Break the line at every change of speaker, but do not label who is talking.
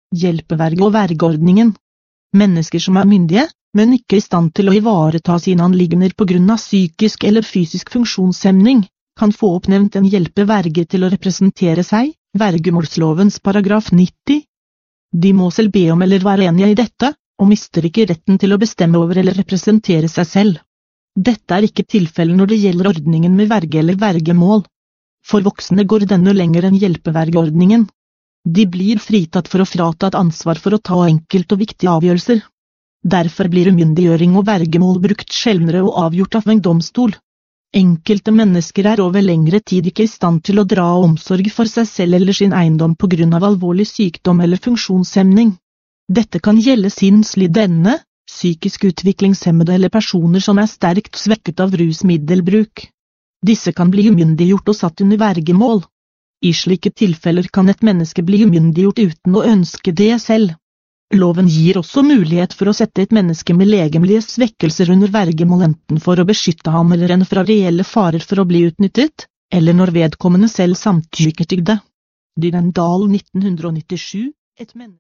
Hjelpeverge og vergeordningen. Mennesker som er myndige, men ikke i stand til å ivareta sine anliggender på grunn av psykisk eller fysisk funksjonshemning, kan få oppnevnt en hjelpeverge til å representere seg, vergemålslovens paragraf 90. De må selv be om eller være enige i dette, og mister ikke retten til å bestemme over eller representere seg selv. Dette er ikke tilfellet når det gjelder ordningen med verge eller vergemål. For voksne går denne lenger enn hjelpevergeordningen. De blir fritatt for å frata et ansvar for å ta enkelt og viktige avgjørelser. Derfor blir umyndiggjøring og vergemål brukt sjeldnere og avgjort av en domstol. Enkelte mennesker er over lengre tid ikke i stand til å dra omsorg for seg selv eller sin eiendom på grunn av alvorlig sykdom eller funksjonshemning. Dette kan gjelde sinnslidende, psykisk utviklingshemmede eller personer som er sterkt svekket av rusmiddelbruk. Disse kan bli umyndiggjort og satt under vergemål. I slike tilfeller kan et menneske bli umyndiggjort uten å ønske det selv. Loven gir også mulighet for å sette et menneske med legemlige svekkelser under vergemål enten for å beskytte ham eller henne fra reelle farer for å bli utnyttet, eller når vedkommende selv samtykker til det. Dyrendal 1997, et menneske.